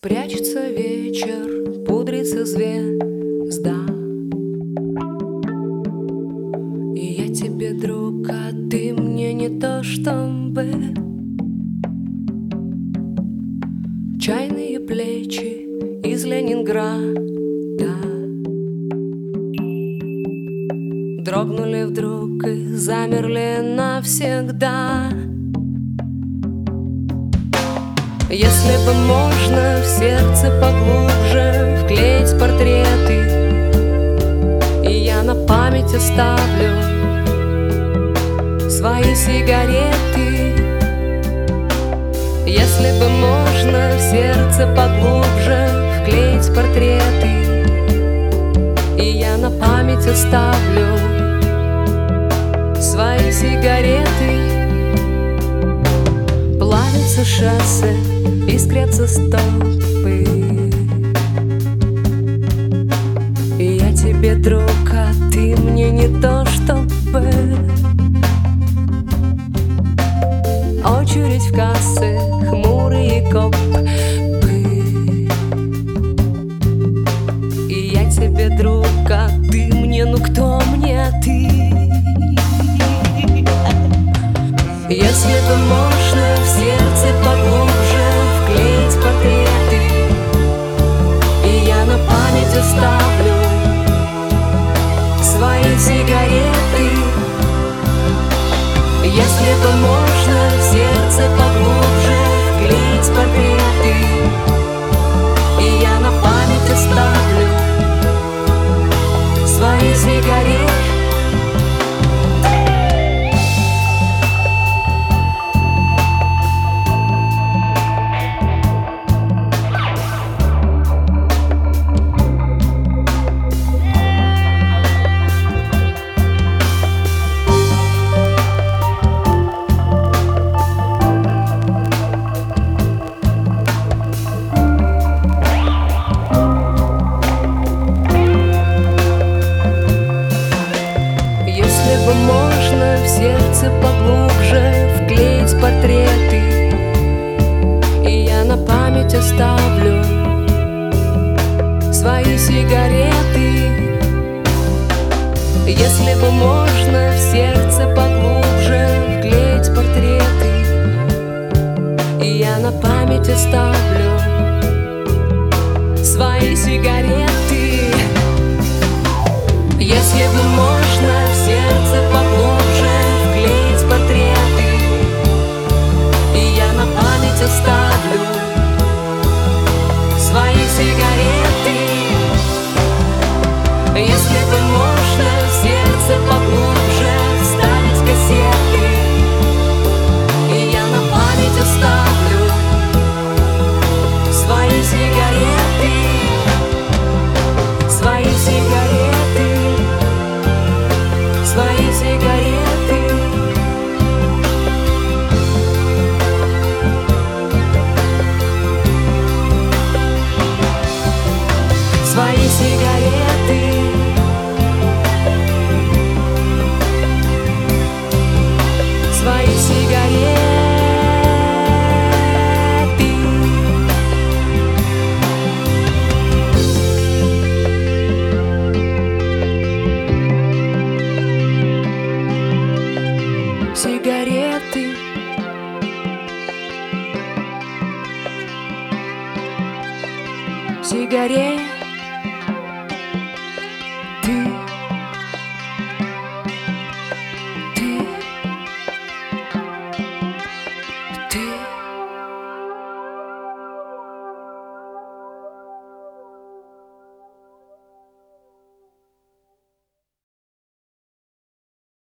Прячется вечер, пудрится звезда, и я тебе друг, а ты мне не то чтобы. Чайные плечи из Ленинграда дрогнули вдруг и замерли навсегда. Если бы можно в сердце поглубже вклеить портреты, и я на память оставлю свои сигареты. Если бы можно в сердце поглубже вклеить портреты, и я на память оставлю свои сигареты. Плавятся шоссе, искрятся столбы, и я тебе друг, а ты мне не то чтобы. Очередь в кассы, хмурые копы, и я тебе друг, а ты мне, ну кто мне ты? Если бы можно в сердце поглубже вклеить портреты, и я на память оставлю свои сигареты. Если бы можно в сердце поглубже вклеить портреты, и я на память оставлю свои сигареты. Можно в сердце поглубже вклеить портреты, и я на память оставлю свои сигареты. Если бы можно в сердце поглубже вклеить портреты, и я на память оставлю свои сигареты. Если бы можно в сердце поглубже вклеить портреты, и я на память оставлю свои сигареты. Если бы можно в сердце поглубже вставить кассеты, и я на память оставлю свои сигареты, свои сигареты, свои сигареты. Свои сигареты. Свои сигареты. Сигареты. Сигареты.